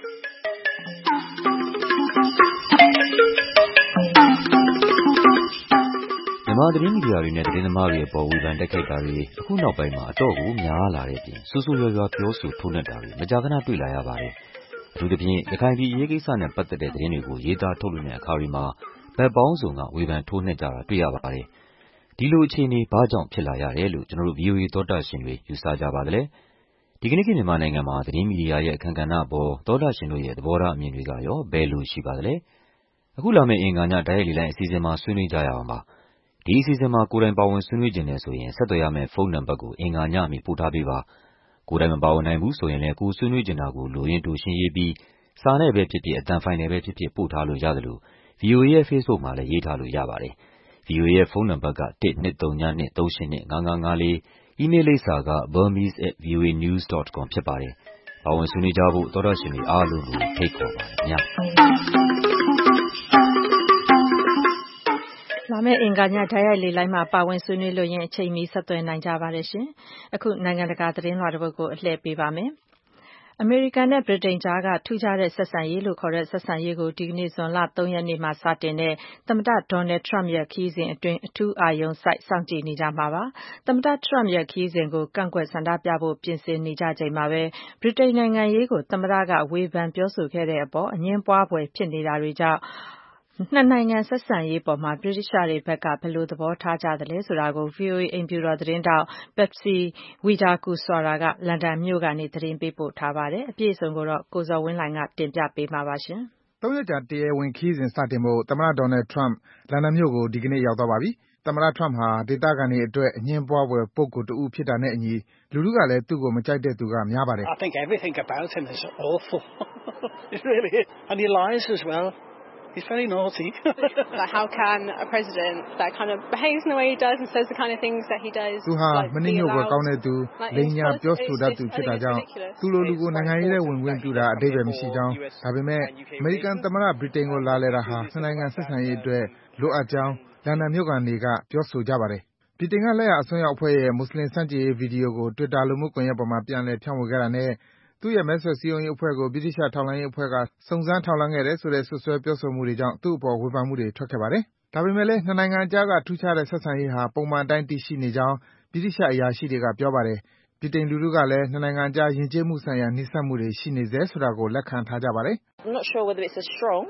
မြန်မာသတင်းမီဒီယာတွေနဲ့သတင်းသမားတွေရဲ့ပေါ်ဝေဖန်တိုက်ခိုက်တာတွေအခုနောက်ပိုင်းမှာအတော့ကိုများလာတဲ့အပြင်ဆူဆူရွရွပြောဆိုထိုးနှက်တာတွေမကြာခဏတွေ့လာရပါတယ်။အထူးသဖြင့်ရခိုင်ပြည်အရေးကိစ္စနဲ့ပတ်သက်တဲ့သတင်းတွေကိုရေးသားထုတ်လွှင့်တဲ့အခါတွေမှာဘက်ပေါင်းစုံကဝေဖန်ထိုးနှက်ကြတာတွေ့ရပါတယ်။ဒီလိုအခြေအနေဘာကြောင့်ဖြစ်လာရတယ်လို့ကျွန်တော်တို့ VOA သောတာရှင်တွေယူဆကြပါသလဲ။ဒီကနေ့ခေတ်မြန်မာနိုင်ငံမှာသတင်းမီဒီယာရဲ့အခမ်းကဏ္ဍအပေါ်သောတာရှင်တို့ရဲ့သဘောထားအမြင်တွေကရောဘယ်လိုရှိပါသလဲ။အခုလာမယ့်အင်္ဂါညတိုက်ရိုက်လေ့လာအစီအစဉ်မှာဆွေးနွေးကြရအောင်ပါ။ဒီအစီအစဉ်မှာကိုယ်တိုင်ပါဝင်ဆွေးနွေးခြင်းနဲ့ဆိုရင်ဆက်သွယ်ရမယ့်ဖုန်းနံပါတ်ကိုအင်္ဂါညမီပို့ထားပေးပါ။ကိုယ်တိုင်မပါဝင်နိုင်ဘူးဆိုရင်လည်းကိုယ်ဆွေးနွေးခြင်းတာကိုလိုရင်းတိုရှင်းရေးပြီးစာနဲ့ပဲဖြစ်ဖြစ်အသံဖိုင်နဲ့ပဲဖြစ်ဖြစ်ပို့ထားလို့ရတယ်လို့ VOA ရဲ့ Facebook မှာလည်းရေးထားလို့ရပါတယ်။ VOA ရဲ့ဖုန်းနံပါတ်က12323825554အီးမေးလ်လိပ်စာက burmese@voanews.com ဖြစ်ပါတယ်။ပါဝင်ဆွေးနွေးကြဖို့သောတာရှင်တွေအားလုံးကိုဖိတ်ခေါ်ပါတယ်ခင်ဗျာ။လာမယ့်အင်္ဂါညတိုက်ရိုက်လေလိုင်းမှာပါဝင်ဆွေးနွေးလို့ရင်အချိန်မီဆက်သွယ်နိုင်ကြပါတယ်ရှင်။အခုနိုင်ငံတကာသတင်းလွှာတစ်ပုဒ်ကိုအလှည့်ပေးပါမယ်။အမေရိကန်နဲ့ဗြိတိန်ကြားကထူးခြားတဲ့ဆက်ဆံရေးလို့ခေါ်တဲ့ဆက်ဆံရေးကိုဒီကနေ့ဇွန်လ3ရက်နေ့မှာစတင်တဲ့သမ္မတဒေါ်နယ်ထရမ့်ရဲ့ခရီးစဉ်အတွင်းအထူးအာရုံစိုက်စောင့်ကြည့်နေကြမှာပါ။သမ္မတထရမ့်ရဲ့ခရီးစဉ်ကိုကန့်ကွက်ဆန္ဒပြဖို့ပြင်ဆင်နေကြချိန်မှာပဲဗြိတိန်နိုင်ငံရေးကိုသမ္မတကဝေဖန်ပြောဆိုခဲ့တဲ့အပေါ်အငြင်းပွားဖွယ်ဖြစ်နေတာတွေကြောင့်နှစ်နိုင်ငံဆက်ဆံရေးပေါ်မှာဗြိတိသျှတွေဘက်ကဘယ်လိုသဘောထားကြသလဲဆိုတာကို VOA အိမ်ဖြူတော်သတင်းတောက် Patsy Widakuswara ကလန်ဒန်မြို့ကနေသတင်းပေးပို့ထားပါတယ်။အပြည့်အစုံကိုတော့ကိုဇော်ဝင်းလှိုင်ကတင်ပြပေးမှာပါရှင်။3ရက်ကြာတရားဝင်ခရီးစဉ်စတင်ဖို့သမ္မတဒေါ်နယ်ထရမ့်လန်ဒန်မြို့ကိုဒီကနေ့ရောက်သွားပါပြီ။သမ္မတထရမ့်ဟာဒေသခံတွေအတွက်အငြင်းပွားဖွယ်ပုဂ္ဂိုလ်တဦးဖြစ်တာနဲ့အညီလူထုကလည်းသူ့ကိုမကြိုက်တဲ့သူကများပါတယ်။ I think everything about him is awful. It really is. And he lies as well. He's very naughty. Like how can a president that kind of behaves in the way he does and says the kind of things that he does သူဟာမနှိမ့်ညွတ်ဖွယ်ကောင်းတဲ့သူလိမ်ညာပြောဆိုတတ်သူဖြစ်တာကြောင့်သူလိုလူကိုနိုင်ငံရေးထဲဝင်ခွင့်ပြုတာအတိတ်ပဲမရှိကြောင်းဒါပေမဲ့အမေရိကန်သမ္မတဗြိတိန်ကိုလာလည်တာဟာနှစ်နိုင်ငံဆက်ဆံရေးအတွက်လိုအပ်ကြောင်းလန်ဒန်မြို့ခံတွေကပြောဆိုကြပါတယ်ဗြိတိန်ကလက်ရအစွန်းရောက်အဖွဲ့ရဲ့မွတ်စလင်ဆန့်ကျင်ရေးဗီဒီယိုကို Twitter လူမှုကွန်ရက်ပေါ်မှာပြန်လည်ဖြန့်ဝေခဲ့တာနဲ့သူ့ရဲ့မဲဆွယ်စည်းရုံးရေးအဖွဲ့ကိုဗြိတိသျှထောက်လှမ်းရေးအဖွဲ့ကစုံစမ်းထောက်လှမ်းခဲ့တယ်ဆိုတဲ့စွပ်စွဲပြောဆိုမှုတွေကြောင့်သူ့အပေါ်ဝေဖန်မှုတွေထွက်ခဲ့ပါတယ်။ဒါပေမဲ့လည်းနှစ်နိုင်ငံအကြားကထူးခြားတဲ့ဆက်ဆံရေးဟာပုံမှန်အတိုင်းတည်ရှိနေကြောင်းဗြိတိသျှအရာရှိတွေကပြောပါတယ်။ဗြိတိန်လူထုကလည်းနှစ်နိုင်ငံအကြားယဉ်ကျေးမှုဆိုင်ရာနှိစက်မှုတွေရှိနေဆဲဆိုတာကိုလက်ခံထားကြပါတယ်။ I'm not sure whether it's as strong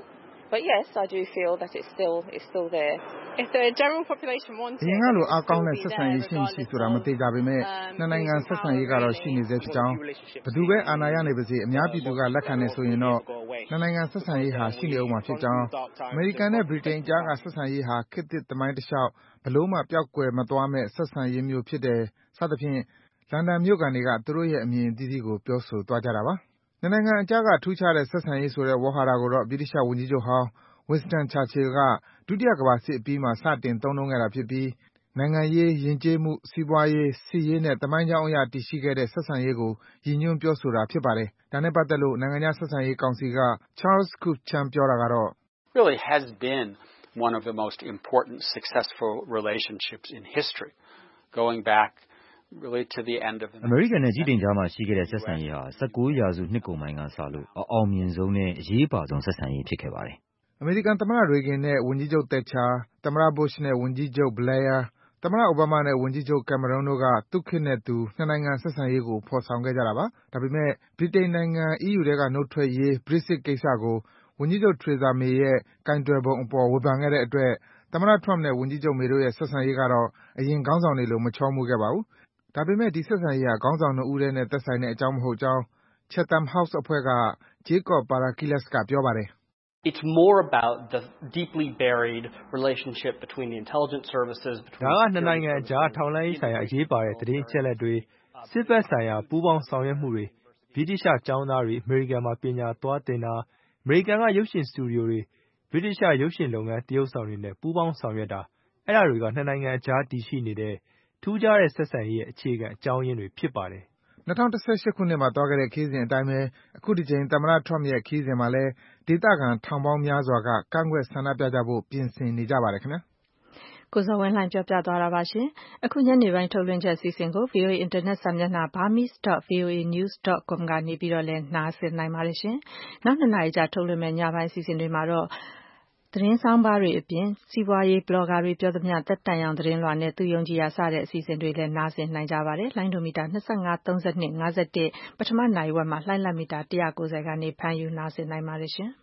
But yes, I do feel that it's still there. If the general population wants it, အရင်ကလိုအားကောင်းတဲ့ဆက်ဆံရေးရှိမရှိဆိုတာမသိကြပေမဲ့နှစ်နိုင်ငံဆက်ဆံရေးကတော့ရှိနေသေးဖြစ်ကြောင်းဘယ်သူပဲအာဏာရနေပါစေအများပြည်သူကလက်ခံနေဆိုရင်တော့နှစ်နိုင်ငံဆက်ဆံရေးဟာရှိနေအောင်မှာဖြစ်ကြောင်းအမေရိကန်နဲ့ဗြိတိန်အကြားကဆက်ဆံရေးဟာခေတ်သစ်သမိုင်းတစ်လျှောက်ဘလို့မှပျောက်ကွယ်မသွားမဲ့ဆက်ဆံရေးမျိုးဖြစ်တယ်စသဖြင့်လန်ဒန်မြို့ကန်တွေကသူတို့ရဲ့အမြင်အသီးသီးကိုပြောဆိုသွားကြတာပါနှစ်နိုင်ငံအကြားကထူးခြားတဲ့ဆက်ဆံရေးဆိုတဲ့ဝေါ်ဟာရကိုတော့ဗြိတိရှဝန်ကြီးချုပ်ဟောင်းWinston Churchill ကဒုတိယကမ္ဘာစစ်အပြီးမှာစတင်သုံးနှုန်းခဲ့တာဖြစ်ပြီးနိုင်ငံရေးယဉ်ကျေးမှုစီးပွားရေးစစ်ရေးနဲ့သမိုင်းကြောင်းအရတည်ရှိခဲ့တဲ့ဆက်ဆံရေးကိုရည်ညွှန်းပြောဆိုတာဖြစ်ပါတယ်။ဒါနဲ့ပတ်သက်လို့နိုင်ငံခြားဆက်ဆံရေးကောင်စီက Charles Kupchan ပြောတာကတော့ really has been one of the most important successful relationships in history going back really to the end of the အမေရိကန်နဲ့ဗြိတိန်ကြားမှာရှိခဲ့တဲ့ဆက်ဆံရေးဟာ19ရာစုနှစ်ကုန်ပိုင်းကစလို့အောင်မြင်ဆုံးနဲ့အရေးပါဆုံးဆက်ဆံရေးဖြစ်ခဲ့ပါတယ်အမေရိကန်သမ္မတရေဂင်နဲ့ဝန်ကြီးချုပ်သက်ချာသမ္မတဘုရှ်နဲ့ဝန်ကြီးချုပ်ဘလဲယာသမ္မတအိုဘားမားနဲ့ဝန်ကြီးချုပ်ကင်မရွန်းတို့ကသူခေတ်နဲ့သူနှစ်နိုင်ငံဆက်ဆံရေးကိုဖော်ဆောင်ခဲ့ကြတာပါဒါပေမဲ့ဗြိတိန်နိုင်ငံ EU ထဲကနှုတ်ထွက်ရေး Brexit ကိစ္စကိုဝန်ကြီးချုပ် Theresa May ရဲ့ကိုင်တွယ်ပုံအပေါ်ဝေဖန်ခဲ့တဲ့အတွက်သမ္မတ Trump နဲ့ဝန်ကြီးချုပ် May တို့ရဲ့ဆက်ဆံရေးကတော့အရင်ခေါင်းဆောင်တွေလိုမချောမွေ့ခဲ့ပါဘူးဒါပေမဲ့ဒီဆက်ဆံရေးဟာခေါင်းဆောင်နှစ်ဦးတည်းနဲ့သက်ဆိုင်တဲ့အကြောင်းမဟုတ်ကြောင်း Chatham House အဖွဲ့က Jacob Parakilas ကပြောပါတယ် It's more about the deeply buried relationship between the intelligence services between ဒါကနှစ်နိုင်ငံအကြားထောက်လှမ်းရေးဆိုင်ရာအရေးပါတဲ့သတင်းအချက်အလက်တွေစစ်ဘက်ဆိုင်ရာပူးပေါင်းဆောင်ရွက်မှုတွေဗြိတိရှကျောင်းသားတွေအမေရိကန်မှာပညာသွားသင်တာအမေရိကန်ကရုပ်ရှင်စတူဒီယိုတွေဗြိတိရှရုပ်ရှင်လုပ်ငန်းတရုပ်ဆောင်တွေနဲ့ပူးပေါင်းဆောင်ရွက်တာအဲ့ဒါတွေကနှစ်နိုင်ငံအကြားတည်ရှိနေတဲ့ထူးခြားတဲ့ဆက်ဆံရေးရဲ့အခြေခံအကြောင်းရင်းတွေဖြစ်ပါတယ် 2018ခုနှစ်မှာသွားခဲ့တဲ့ခရီးစဉ်အတိုင်းပဲအခုဒီချိန်သမ္မတ Trump ရဲ့ခရီးစဉ်မှာလည်းဒေသခံထောင်ပေါင်းများစွာကကန့်ကွက်ဆန္ဒပြကြဖို့ပြင်ဆင်နေကြပါတယ်ခင်ဗျာကိုဇော်ဝင်းလှိုင်ပြောပြသွားတာပါရှင်အခုညနေပိုင်းထုတ်လွှင့်ချက်အစီအစဉ်ကို VOA Internet စာမျက်နှာ burmese.voanews.com ကနေပြီးတော့လည်းနားဆင်နိုင်ပါတယ်ရှင်နောက်2နာရီကြာထုတ်လွှင့်မယ့်ညပိုင်းအစီအစဉ်တွေမှာတော့သတင်းဆောင်ပါတွေအပြင်စီးပွားရေးဘလော့ဂါတွေပြောသမျှတက်တန်ရောင်သတင်းလွှာနဲ့သူယုံကြည်ရာစတဲ့အစီအစဉ်တွေလည်းနားဆင်နိုင်ကြပါတယ်လိုင်းဒိုမီတာ25 32 51ပထမနိုင်ဝက်မှာလှိုင်းလက်မီတာ190ကနေဖမ်းယူနားဆင်နိုင်ပါတယ်ရှင်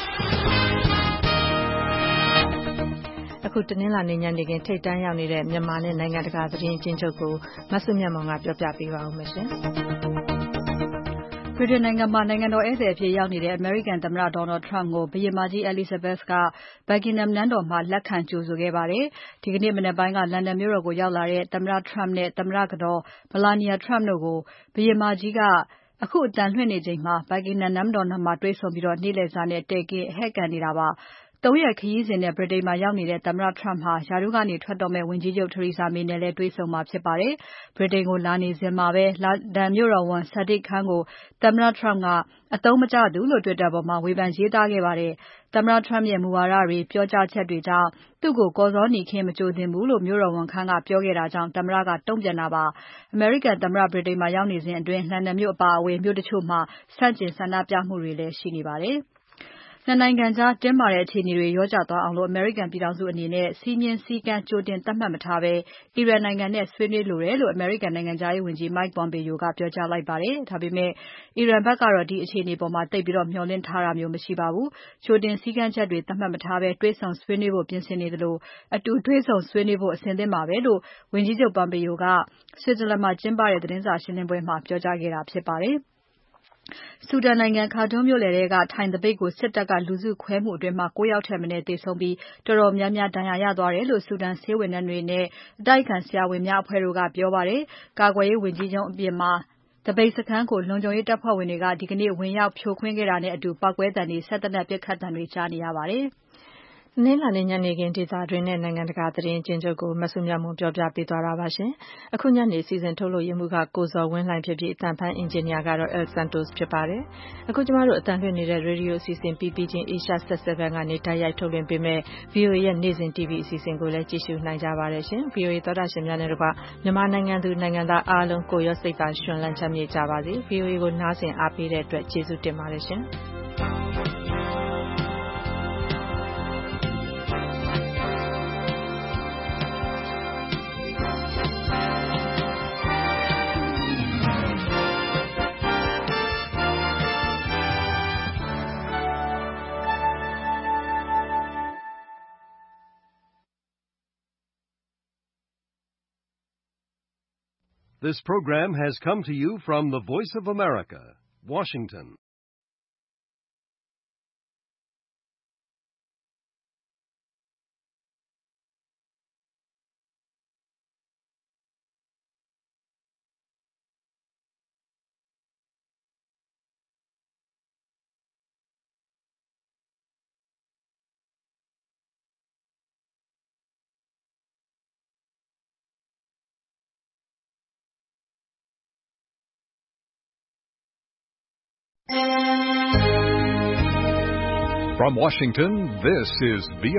အခုတနင်္လာနေ့ညနေခင်းထိပ်တန်းရောက်နေတဲ့မြန်မာနဲ့နိုင်ငံတကာသတင်းအကျဉ်းချုပ်ကိုမဆုမြတ်မောင်ကပြောပြပေးပါဦးမယ်ရှင်ဗြိတိန်နိုင်ငံမှာနိုင်ငံတော်ဧည့်သည်အဖြစ်ရောက်နေတဲ့ American သမ္မတ Donald Trump ကိုဘုရင်မကြီး Elizabeth က Buckingham နန်းတော်မှာလက်ခံကြိုဆိုခဲ့ပါတယ်။ဒီကနေ့မနက်ပိုင်းကလန်ဒန်မြို့တော်ကိုရောက်လာတဲ့သမ္မတ Trump နဲ့သမ္မတကတော် Melania Trump တို့ကိုဘုရင်မကြီးကအခုအတန်လွှင့်နေချိန်မှာ Buckingham နန်းတော်မှာတွေ့ဆုံပြီးနေ့လည်စာနဲ့တည်ခင်းအဟဲ့ကန်နေတာပါ။3 ရက်ခရီးစဉ်နဲ့ဗြိတိန်မှာရောက်နေတဲ့သမ္မတ Trump ဟာရာထူးကနေထွက်တော့မဲ့ဝန်ကြီးချုပ် Theresa May နဲ့လည်းတွေ့ဆုံမှာဖြစ်ပါတယ်။ဗြိတိန်ကိုလာနေစဉ်မှာပဲလန်ဒန်မြို့တော်ဝန် Sadiq Khan ကိုသမ္မတ Trump ကအသုံးမကျသူလို့ Twitter ပေါ်မှာဝေဖန်ရေးသားခဲ့ပါတယ်။သမ္မတ Trump ရဲ့မူဝါဒတွေပြောကြားချက်တွေကြောင့်သူ့ကိုကော်ဇောနီခင်းမကြိုသင့်ဘူးလို့မြို့တော်ဝန် Khan ကပြောခဲ့တာကြောင့်သမ္မတကတုံ့ပြန်တာပါ။ American သမ္မတဗြိတိန်မှာရောက်နေစဉ်အတွင်းလန်ဒန်မြို့အပါအဝင်မြို့တချို့မှာဆန့်ကျင်ဆန္ဒပြမှုတွေလည်းရှိနေပါတယ်။နှစ်နိုင်ငံကြားတင်းမာတဲ့အခြေအနေတွေရောကြသွားအောင်အမေရိကန်ပြည်ထောင်စုအနေနဲ့စည်းမျဉ်းစည်းကမ်းကြိုတင်သတ်မှတ်မထားဘဲအီရန်နိုင်ငံနဲ့ဆွေးနွေးလိုတယ်လို့အမေရိကန်နိုင်ငံခြားရေးဝန်ကြီး Mike Pompeo ကပြောကြားလိုက်ပါတယ်။ဒါပေမဲ့အီရန်ဘက်ကတော့ဒီအခြေအနေပေါ်မှာသိပ်ပြီးမျှော်လင့်ထားတာမျိုးမရှိပါဘူး။ကြိုတင်စည်းကမ်းချက်တွေသတ်မှတ်မထားဘဲတွေ့ဆုံဆွေးနွေးဖို့ပြင်ဆင်နေသလိုအတူတွေ့ဆုံဆွေးနွေးဖို့အဆင်သင့်ပါပဲလို့ဝန်ကြီးချုပ် Pompeo က Switzerland မှာကျင်းပတဲ့သတင်းစာရှင်းပွဲမှာပြောကြားခဲ့တာဖြစ်ပါတယ်။ဆူဒန်နိုင်ငံ Khartoum မြို့လယ်ထဲကထိုင်သပိတ်ကိုစစ်တပ်ကလူစုခွဲမှုအတွင်း9 ယောက်ထက်မနည်းသေဆုံးပြီးတော်တော်များများဒဏ်ရာရသွားတယ်လို့ဆူဒန်ဆေးဝန်ထမ်းတွေနဲ့အတိုက်အခံဆရာဝန်များအဖွဲ့တို့ကပြောပါတယ်။ကာကွယ်ရေးဝန်ကြီးချုပ်အပြင်မှာသပိတ်စခန်းကိုလုံခြုံရေးတပ်ဖွဲ့ဝင်တွေကဒီကနေ့ဝင်ရောက်ဖြိုခွင်းခဲ့တာနဲ့အတူပောက်ကွဲသံတွေဆက်လက်ပစ်ခတ်သံတွေကြားနေရပါတယ်။နင်္လာနေ့ညနေခင်းဒေသတွင်းနဲ့နိုင်ငံတကာသတင်းအကျဉ်းချုပ်ကိုမဆုမြတ်မွန်ပြောပြပေးသွားတာပါရှင်။အခုညနေစီစဉ်ထုတ်လို့ရမှုကကိုဇော်ဝင်းလှိုင်ဖြစ်ပြီးအတန်ဖန်အင်ဂျင်နီယာကတော့ El Santos ဖြစ်ပါတယ်။အခုကျမတို့အတန်လွှင့်နေတဲ့ Radio အစီအစဉ်ပြီးချင်း Asia 77ကနေတိုက်ရိုက်ထုတ်လွှင့်ပေးမဲ့ VOA ရဲ့နေ့စဉ် TV အစီအစဉ်ကိုလည်းကြည့်ရှုနိုင်ကြပါတယ်ရှင်။ VOA သောတာရှင်များနဲ့တကွမြန်မာနိုင်ငံသူနိုင်ငံသားအားလုံးကိုရောစိတ်ပါရှင်လန်းချမ်းမြေ့ကြပါစေ။ VOA ကိုနားဆင်အားပေးတဲ့အတွက်ကျေးဇူးတင်ပါတယ်ရှင်။ This program has come to you from the Voice of America, Washington. From Washington, this is VOA.